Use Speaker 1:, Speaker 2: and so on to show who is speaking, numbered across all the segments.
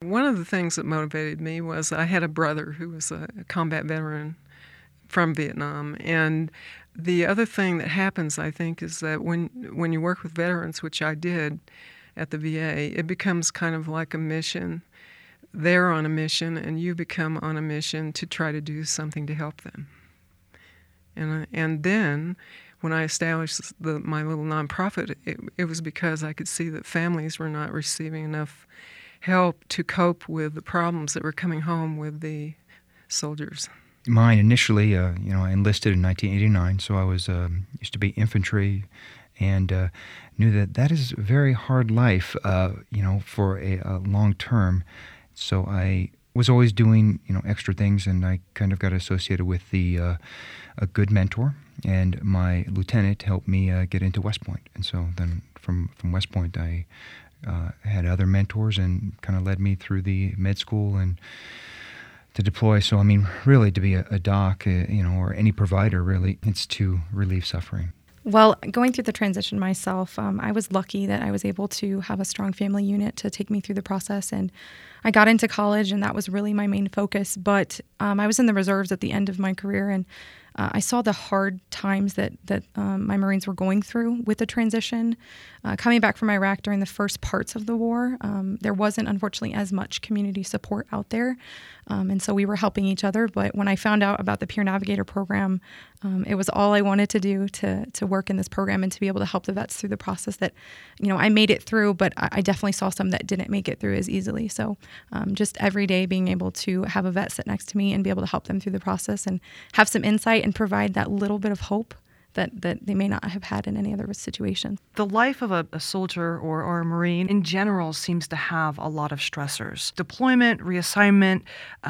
Speaker 1: one of the things that motivated me was I had a brother who was a combat veteran from Vietnam. And the other thing that happens, I think, is that when you work with veterans, which I did at the VA, it becomes kind of like a mission. They're on a mission, and you become on a mission to try to do something to help them. And then when I established my little nonprofit, it was because I could see that families were not receiving enough help to cope with the problems that were coming home with the soldiers.
Speaker 2: Mine initially, I enlisted in 1989, so I was used to be infantry, and knew that is a very hard life, for a long term. So I was always doing, extra things, and I kind of got associated with a good mentor, and my lieutenant helped me get into West Point. And so then from West Point, I had other mentors and kind of led me through the med school and to deploy. So, I mean, really to be a doc, or any provider, really, it's to relieve suffering.
Speaker 3: Well, going through the transition myself, I was lucky that I was able to have a strong family unit to take me through the process. And I got into college, and that was really my main focus. But I was in the reserves at the end of my career, and I saw the hard times that my Marines were going through with the transition. Coming back from Iraq during the first parts of the war, there wasn't, unfortunately, as much community support out there. And so we were helping each other. But when I found out about the Peer Navigator program, it was all I wanted to do to work in this program and to be able to help the vets through the process that, I made it through, but I definitely saw some that didn't make it through as easily. So just every day being able to have a vet sit next to me and be able to help them through the process and have some insight and provide that little bit of hope that they may not have had in any other situation.
Speaker 4: The life of a soldier or a Marine in general seems to have a lot of stressors. Deployment, reassignment,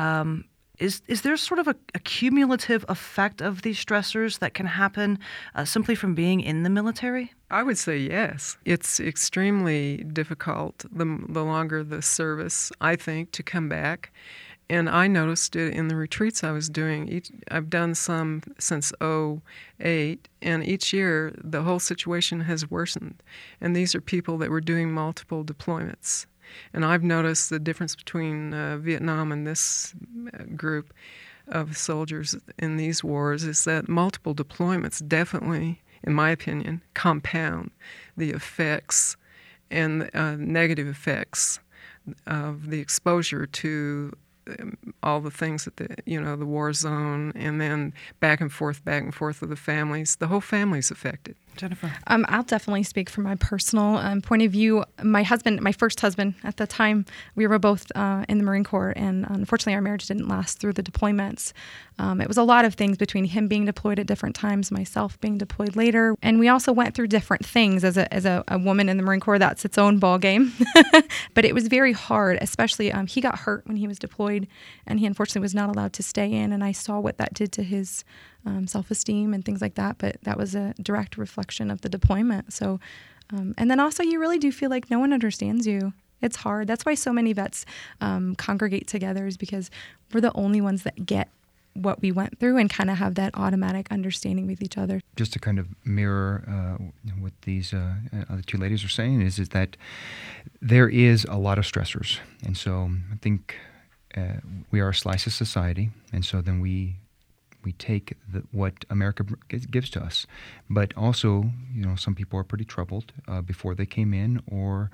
Speaker 4: is there sort of a cumulative effect of these stressors that can happen simply from being in the military?
Speaker 1: I would say yes. It's extremely difficult the longer the service, I think, to come back. And I noticed it in the retreats I was doing. I've done some since '08, and each year the whole situation has worsened. And these are people that were doing multiple deployments. And I've noticed the difference between Vietnam and this group of soldiers in these wars is that multiple deployments definitely, in my opinion, compound the effects and negative effects of the exposure to all the things that the war zone, and then back and forth with the families. The whole family's affected.
Speaker 4: Jennifer?
Speaker 3: I'll definitely speak from my personal point of view. My first husband at the time, we were both in the Marine Corps, and unfortunately our marriage didn't last through the deployments. It was a lot of things between him being deployed at different times, myself being deployed later, and we also went through different things. As a woman in the Marine Corps, that's its own ball game. But it was very hard, especially he got hurt when he was deployed, and he unfortunately was not allowed to stay in, and I saw what that did to his self-esteem and things like that, but that was a direct reflection of the deployment. So, and then also you really do feel like no one understands you. It's hard. That's why so many vets congregate together, is because we're the only ones that get what we went through and kind of have that automatic understanding with each other. Just
Speaker 2: to kind of mirror what these other two ladies are saying is that there is a lot of stressors. And so I think we are a slice of society, and so then we take what America gives to us. But also, some people are pretty troubled before they came in, or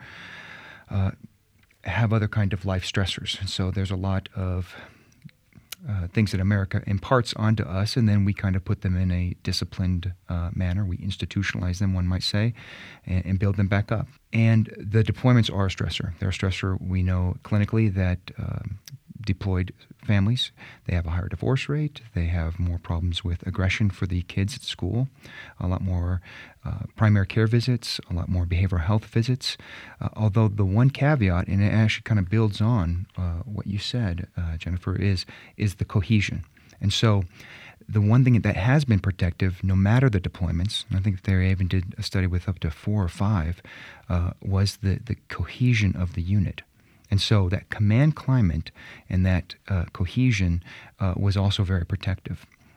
Speaker 2: have other kind of life stressors. And so there's a lot of things that America imparts onto us, and then we kind of put them in a disciplined manner. We institutionalize them, one might say, and build them back up. And the deployments are a stressor. They're a stressor. We know clinically that deployed families, they have a higher divorce rate, they have more problems with aggression for the kids at school, a lot more primary care visits, a lot more behavioral health visits, although the one caveat, and it actually kind of builds on what you said, Jennifer, is the cohesion. And so the one thing that has been protective, no matter the deployments, and I think they even did a study with up to 4 or 5, was the cohesion of the unit. And so that command climate and that cohesion was also very protective.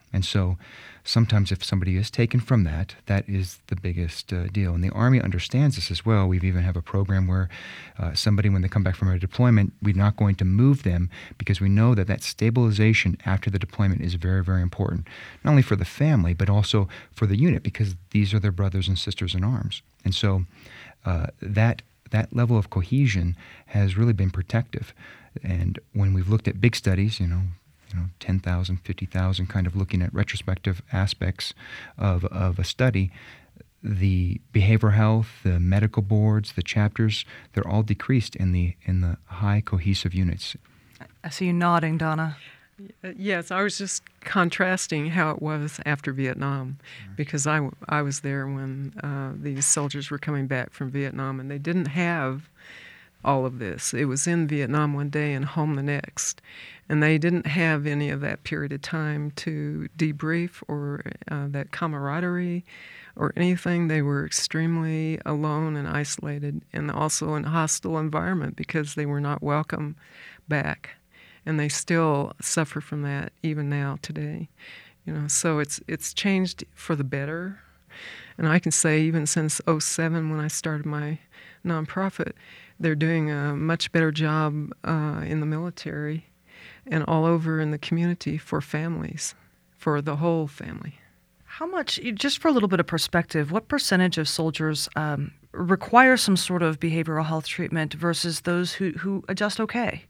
Speaker 2: And so sometimes if somebody is taken from that, that is the biggest deal. And the Army understands this as well. We even have a program where somebody, when they come back from a deployment, we're not going to move them because we know that that stabilization after the deployment is very, very important, not only for the family, but also for the unit, because these are their brothers and sisters in arms. And so that level of cohesion has really been protective. And when we've looked at big studies, 10,000, 50,000, kind of looking at retrospective aspects of a study, the behavioral health, the medical boards, the chapters, they're all decreased in the high cohesive units.
Speaker 4: I see you nodding, Donna.
Speaker 1: Yes, I was just contrasting how it was after Vietnam, because I was there when these soldiers were coming back from Vietnam, and they didn't have all of this. It was in Vietnam one day and home the next, and they didn't have any of that period of time to debrief or that camaraderie or anything. They were extremely alone and isolated, and also in a hostile environment because they were not welcome back. And they still suffer from that even now today. So it's changed for the better. And I can say even since 2007 when I started my nonprofit, they're doing a much better job in the military and all over in the community for families, for the whole family.
Speaker 4: How much, just for a little bit of perspective, what percentage of soldiers require some sort of behavioral health treatment versus those who adjust okay?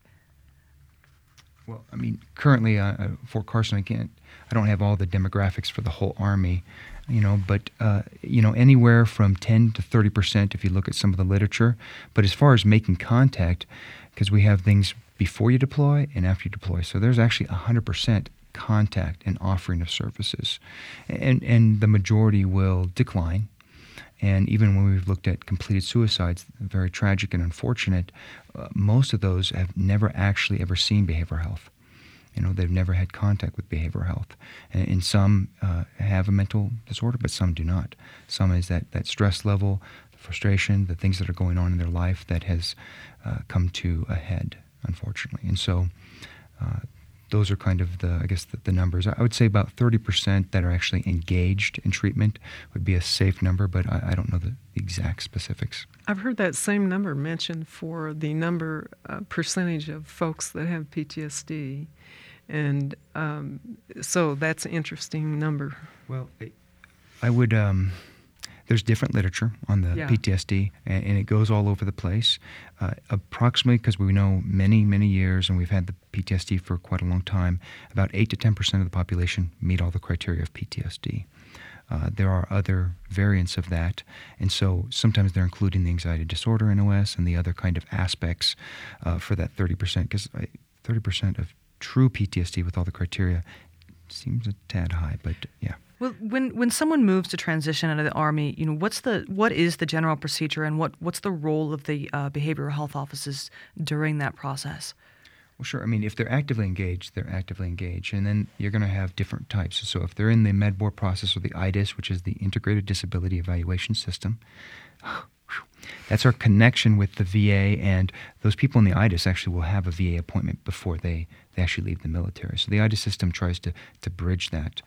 Speaker 2: Well, I mean, currently, Fort Carson, I don't have all the demographics for the whole Army, but anywhere from 10 to 30% if you look at some of the literature. But as far as making contact, because we have things before you deploy and after you deploy, so there's actually 100% contact and offering of services, and the majority will decline. And even when we've looked at completed suicides, very tragic and unfortunate, most of those have never actually ever seen behavioral health. They've never had contact with behavioral health. And some have a mental disorder, but some do not. Some is that stress level, the frustration, the things that are going on in their life that has come to a head, unfortunately. And so those are kind of the numbers. I would say about 30% that are actually engaged in treatment would be a safe number, but I don't know the exact specifics.
Speaker 1: I've heard that same number mentioned for the percentage of folks that have PTSD. And so that's an interesting number.
Speaker 2: Well, I would... There's different literature on the PTSD, and it goes all over the place. Approximately, because we know many, many years, and we've had the PTSD for quite a long time, about 8 to 10% of the population meet all the criteria of PTSD. There are other variants of that, and so sometimes they're including the anxiety disorder in OS and the other kind of aspects for that 30%, because 30% of true PTSD with all the criteria seems a tad high, but yeah.
Speaker 4: Well, when someone moves to transition out of the Army, what is the general procedure, and what's the role of the behavioral health offices during that process?
Speaker 2: Well, sure. I mean, if they're actively engaged, they're actively engaged, and then you're going to have different types. So if they're in the MedBoard process or the IDIS, which is the Integrated Disability Evaluation System, that's our connection with the VA, and those people in the IDIS actually will have a VA appointment before they actually leave the military. So the IDIS system tries to bridge that.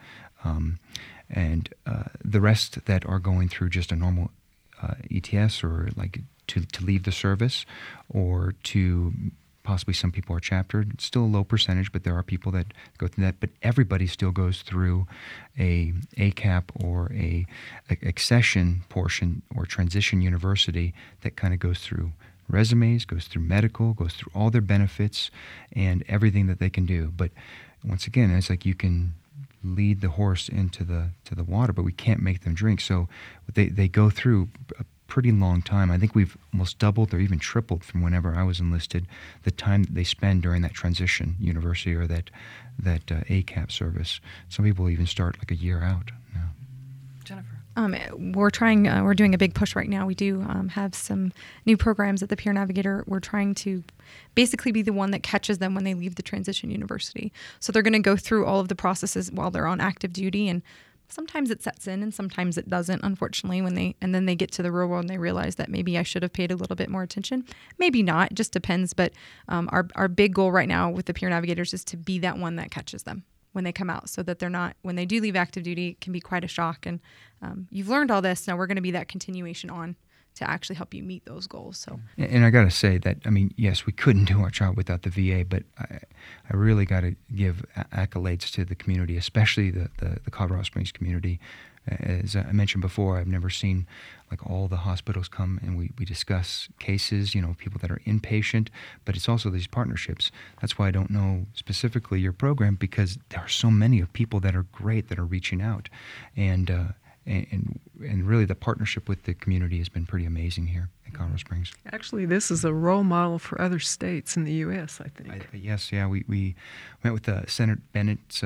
Speaker 2: And the rest that are going through just a normal ETS or like to leave the service, or to possibly some people are chaptered. It's still a low percentage, but there are people that go through that. But everybody still goes through a ACAP or a accession portion or transition university that kind of goes through resumes, goes through medical, goes through all their benefits and everything that they can do. But once again, it's like you can lead the horse into the water, but we can't make them drink. So they go through a pretty long time. I think we've almost doubled or even tripled from whenever I was enlisted the time that they spend during that transition university or that ACAP service. Some people even start like a year out now.
Speaker 4: Jennifer.
Speaker 3: We're doing a big push right now. We do have some new programs at the Peer Navigator. We're trying to basically be the one that catches them when they leave the transition university. So they're going to go through all of the processes while they're on active duty, and sometimes it sets in and sometimes it doesn't, unfortunately, and then they get to the real world and they realize that maybe I should have paid a little bit more attention. Maybe not, it just depends. But our big goal right now with the Peer Navigators is to be that one that catches them. when they come out, so that they're not, when they do leave active duty, it can be quite a shock. And you've learned all this. Now we're going to be that continuation on to actually help you meet those goals. So,
Speaker 2: and I got to say that, I mean, yes, we couldn't do our job without the VA, but I really got to give accolades to the community, especially the Colorado Springs community. As I mentioned before, I've never seen like all the hospitals come and we discuss cases, people that are inpatient, but it's also these partnerships. That's why I don't know specifically your program, because there are so many of people that are great that are reaching out. And really the partnership with the community has been pretty amazing here in Colorado Springs.
Speaker 1: Actually, this is a role model for other states in the U.S., I think.
Speaker 2: Yes, yeah. We met with Senator Bennett's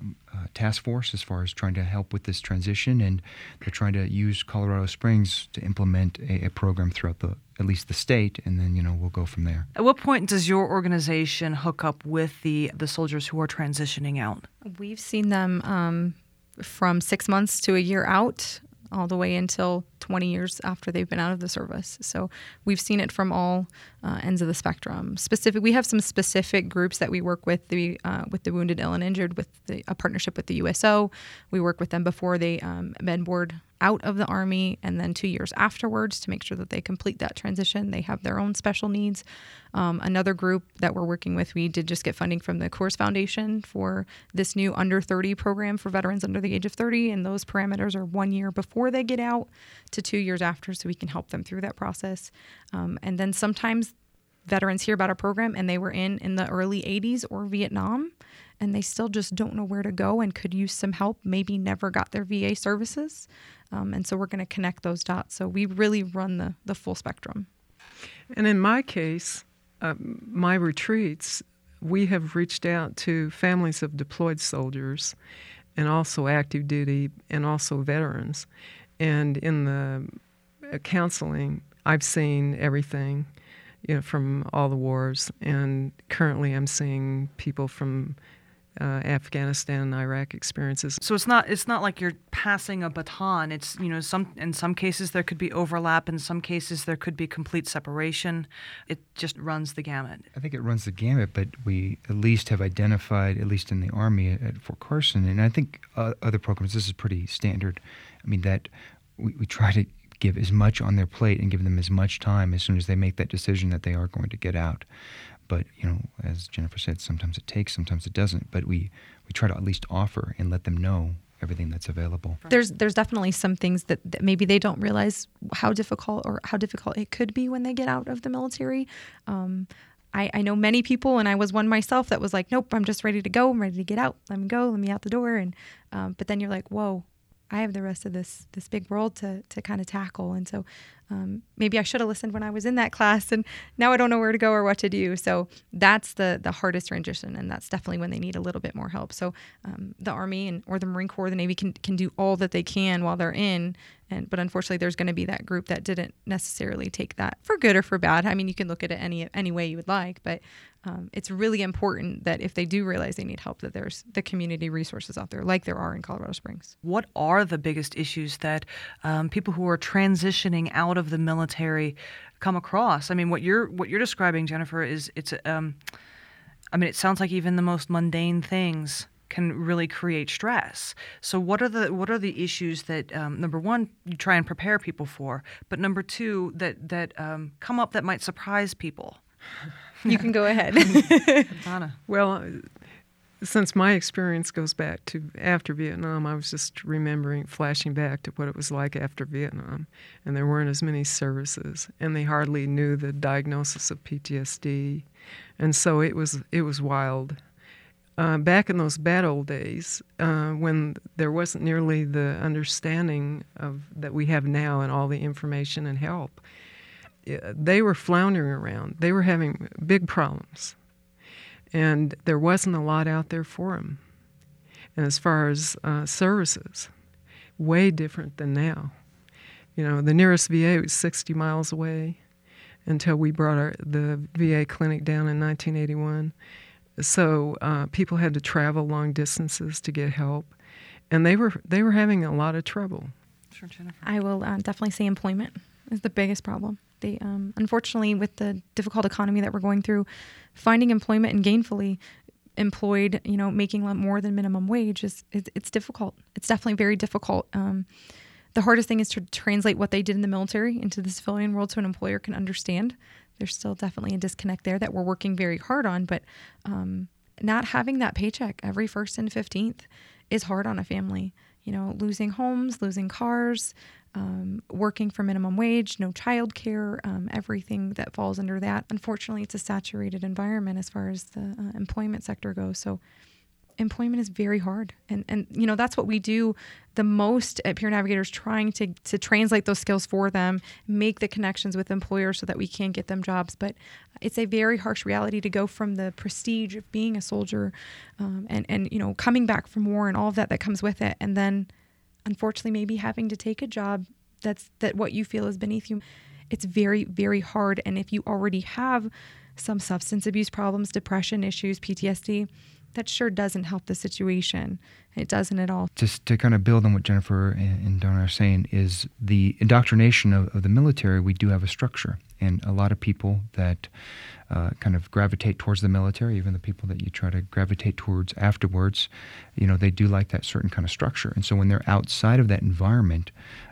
Speaker 2: task force as far as trying to help with this transition, and they're trying to use Colorado Springs to implement a program throughout at least the state, and then, we'll go from there.
Speaker 4: At what point does your organization hook up with the soldiers who are transitioning out?
Speaker 3: We've seen them from 6 months to a year out, all the way until 20 years after they've been out of the service. So we've seen it from all ends of the spectrum. We have some specific groups that we work with the wounded, ill, and injured, with a partnership with the USO. We work with them before they med board out of the Army, and then 2 years afterwards to make sure that they complete that transition. They have their own special needs. Another group that we're working with, we did just get funding from the Coors Foundation for this new under 30 program for veterans under the age of 30, and those parameters are 1 year before they get out to 2 years after, so we can help them through that process. And then sometimes veterans hear about our program and they were in the early 80s or Vietnam, and they still just don't know where to go and could use some help, maybe never got their VA services. And so we're going to connect those dots. So we really run the full spectrum.
Speaker 1: And in my case, my retreats, we have reached out to families of deployed soldiers and also active duty and also veterans. And in the counseling, I've seen everything, from all the wars. And currently I'm seeing people from Afghanistan and Iraq experiences.
Speaker 4: So it's not like you're passing a baton. It's in some cases there could be overlap. In some cases there could be complete separation. It just runs the gamut.
Speaker 2: I think it runs the gamut, but we at least have identified, at least in the Army at Fort Carson, and I think other programs, this is pretty standard. I mean, that we try to give as much on their plate and give them as much time as soon as they make that decision that they are going to get out. But, as Jennifer said, sometimes it takes, sometimes it doesn't. But we try to at least offer and let them know everything that's available.
Speaker 3: There's definitely some things that maybe they don't realize how difficult it could be when they get out of the military. I know many people, and I was one myself, that was like, nope, I'm just ready to go. I'm ready to get out. Let me go. Let me out the door. And but then you're like, whoa, I have the rest of this big world to kind of tackle. And so maybe I should have listened when I was in that class, and now I don't know where to go or what to do. So that's the hardest transition, and that's definitely when they need a little bit more help. So the Army or the Marine Corps, the Navy can do all that they can while they're in, but unfortunately there's going to be that group that didn't necessarily take that for good or for bad. I mean, you can look at it any way you would like, but it's really important that if they do realize they need help, that there's the community resources out there like there are in Colorado Springs.
Speaker 4: What are the biggest issues that people who are transitioning out of the military come across? I mean, what you're describing, Jennifer, it sounds like even the most mundane things can really create stress. So what are the issues that number one, you try and prepare people for, but number two, that come up that might surprise people?
Speaker 3: You can go ahead.
Speaker 4: Donna.
Speaker 1: Well, since my experience goes back to after Vietnam, I was just flashing back to what it was like after Vietnam. And there weren't as many services, and they hardly knew the diagnosis of PTSD. And so it was wild. Back in those bad old days, when there wasn't nearly the understanding that we have now and all the information and help, they were floundering around. They were having big problems. And there wasn't a lot out there for them. And as far as services, way different than now. The nearest VA was 60 miles away until we brought the VA clinic down in 1981. So people had to travel long distances to get help, and they were having a lot of trouble.
Speaker 4: Sure, Jennifer.
Speaker 3: I will definitely say employment is the biggest problem. They, unfortunately, with the difficult economy that we're going through, finding employment and gainfully, employed, making more than minimum wage it's difficult. It's definitely very difficult. The hardest thing is to translate what they did in the military into the civilian world so an employer can understand. There's still definitely a disconnect there that we're working very hard on, but not having that paycheck every 1st and 15th is hard on a family. Losing homes, losing cars, working for minimum wage, no childcare, everything that falls under that. Unfortunately, it's a saturated environment as far as the employment sector goes. So employment is very hard. And that's what we do the most at Peer Navigators, trying to translate those skills for them, make the connections with employers so that we can get them jobs. But it's a very harsh reality to go from the prestige of being a soldier and coming back from war and all of that comes with it. And then unfortunately, maybe having to take a job that what you feel is beneath you. It's very, very hard. And if you already have some substance abuse problems, depression issues, PTSD, that sure doesn't help the situation. It doesn't at all.
Speaker 2: Just to kind of build on what Jennifer and Donna are saying is the indoctrination of the military, we do have a structure. And a lot of people that kind of gravitate towards the military, even the people that you try to gravitate towards afterwards, they do like that certain kind of structure. And so when they're outside of that environment,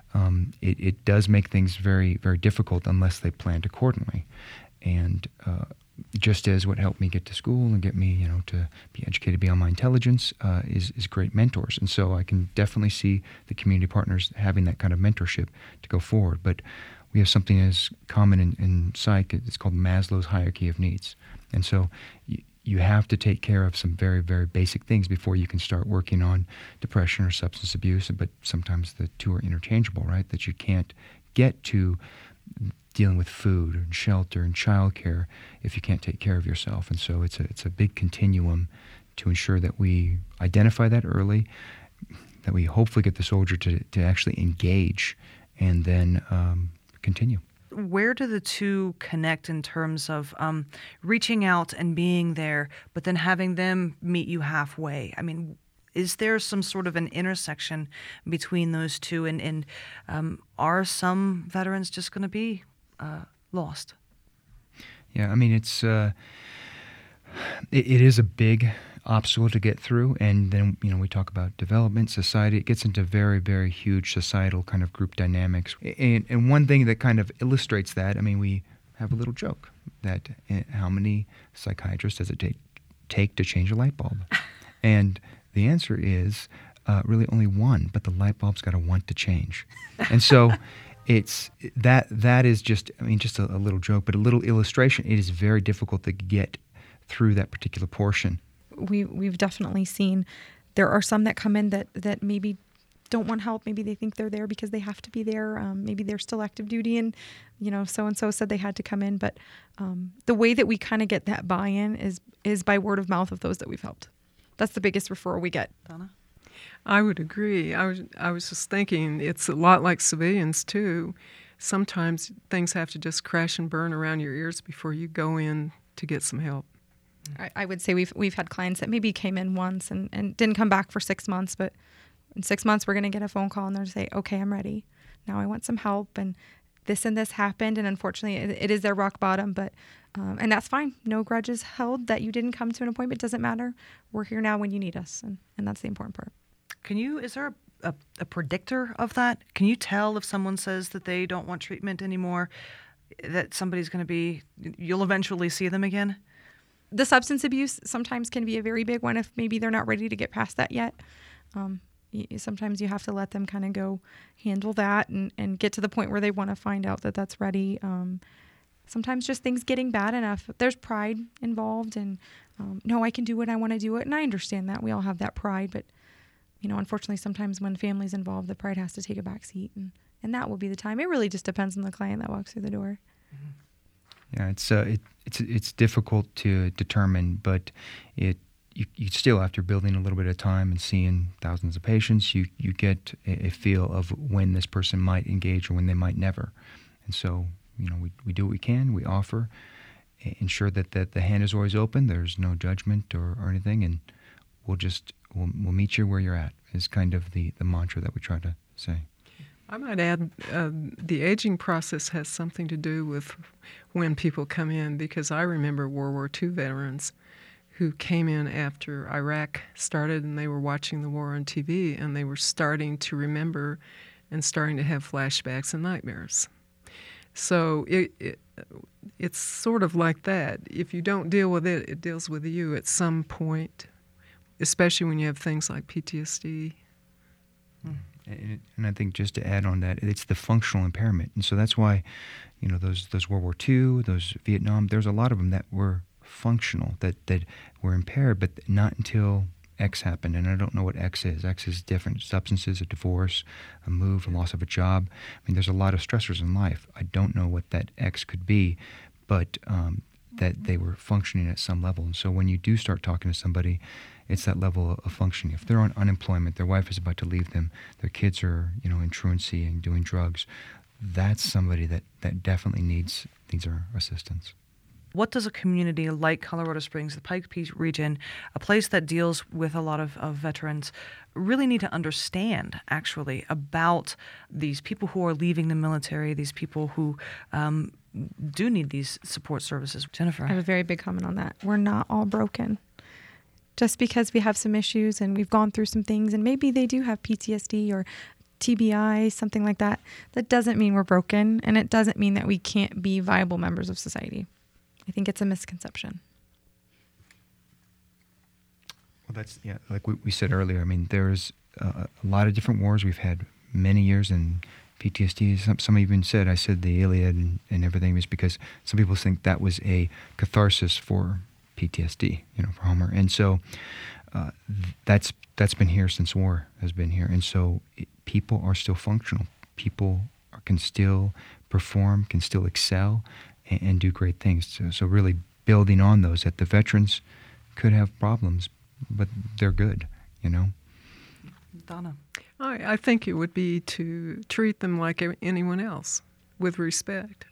Speaker 2: it does make things very, very difficult unless they planned accordingly. And just as what helped me get to school and get me, to be educated beyond my intelligence is great mentors. And so I can definitely see the community partners having that kind of mentorship to go forward. But we have something as common in psych. It's called Maslow's hierarchy of needs. And so you have to take care of some very, very basic things before you can start working on depression or substance abuse. But sometimes the two are interchangeable, right? That you can't get to dealing with food and shelter and childcare if you can't take care of yourself. And so it's a big continuum to ensure that we identify that early, that we hopefully get the soldier to actually engage and then continue.
Speaker 4: Where do the two connect in terms of reaching out and being there, but then having them meet you halfway? I mean, is there some sort of an intersection between those two? And are some veterans just going to be lost?
Speaker 2: Yeah, I mean, it is a big obstacle to get through, and then we talk about development, society. It gets into very, very huge societal kind of group dynamics. And one thing that kind of illustrates that, I mean, we have a little joke that how many psychiatrists does it take to change a light bulb? And the answer is really only one, but the light bulb's got to want to change. And so it's that is just a little joke, but a little illustration. It is very difficult to get through that particular portion.
Speaker 3: We've definitely seen there are some that come in that maybe don't want help. Maybe they think they're there because they have to be there. Maybe they're still active duty and, so-and-so said they had to come in. But the way that we kind of get that buy-in is by word of mouth of those that we've helped. That's the biggest referral we get.
Speaker 4: Donna?
Speaker 1: I would agree. I was just thinking it's a lot like civilians, too. Sometimes things have to just crash and burn around your ears before you go in to get some help.
Speaker 3: I would say we've had clients that maybe came in once and didn't come back for 6 months, but in 6 months we're going to get a phone call and they're to say, okay, I'm ready. Now I want some help, and this happened, and unfortunately it is their rock bottom, but and that's fine. No grudges held that you didn't come to an appointment. Doesn't matter. We're here now when you need us, and that's the important part.
Speaker 4: Is there a predictor of that? Can you tell if someone says that they don't want treatment anymore, that somebody's going to be, you'll eventually see them again?
Speaker 3: The substance abuse sometimes can be a very big one if maybe they're not ready to get past that yet. Sometimes you have to let them kind of go handle that and get to the point where they want to find out that that's ready. Sometimes just things getting bad enough. There's pride involved, and no, I can do it. I want to do it. And I understand that. We all have that pride. But, unfortunately, sometimes when family's involved, the pride has to take a back seat. And that will be the time. It really just depends on the client that walks through the door.
Speaker 2: Yeah, it's difficult to determine, but you still, after building a little bit of time and seeing thousands of patients, you get a feel of when this person might engage or when they might never. And so, we do what we can. We offer, ensure that the hand is always open. There's no judgment or anything, and we'll meet you where you're at is kind of the mantra that we try to say.
Speaker 1: I might add the aging process has something to do with when people come in, because I remember World War II veterans who came in after Iraq started, and they were watching the war on TV, and they were starting to remember and starting to have flashbacks and nightmares. So it's sort of like that. If you don't deal with it, it deals with you at some point, especially when you have things like PTSD.
Speaker 2: And I think just to add on that, it's the functional impairment. And so that's why, those World War II, those Vietnam, there's a lot of them that were functional, that were impaired, but not until X happened. And I don't know what X is. X is different substances, a divorce, a move, a loss of a job. I mean, there's a lot of stressors in life. I don't know what that X could be, but that they were functioning at some level. And so when you do start talking to somebody, it's that level of functioning. If they're on unemployment, their wife is about to leave them, their kids are, in truancy and doing drugs, that's somebody that definitely needs our assistance.
Speaker 4: What does a community like Colorado Springs, the Pikes Peak region, a place that deals with a lot of veterans, really need to understand, actually, about these people who are leaving the military, these people who do need these support services? Jennifer?
Speaker 3: I have a very big comment on that. We're not all broken. Just because we have some issues and we've gone through some things, and maybe they do have PTSD or TBI, something like that, that doesn't mean we're broken, and it doesn't mean that we can't be viable members of society. I think it's a misconception.
Speaker 2: Well, that's, like we said earlier, I mean, there's a lot of different wars. We've had many years, and PTSD, some even said, I said the Iliad and everything was because some people think that was a catharsis for PTSD, for Homer. And so that's been here since war has been here. And so people are still functional. People can still perform, can still excel, and do great things. So really building on those, that the veterans could have problems, but they're good,
Speaker 4: Donna?
Speaker 1: I think it would be to treat them like anyone else, with respect.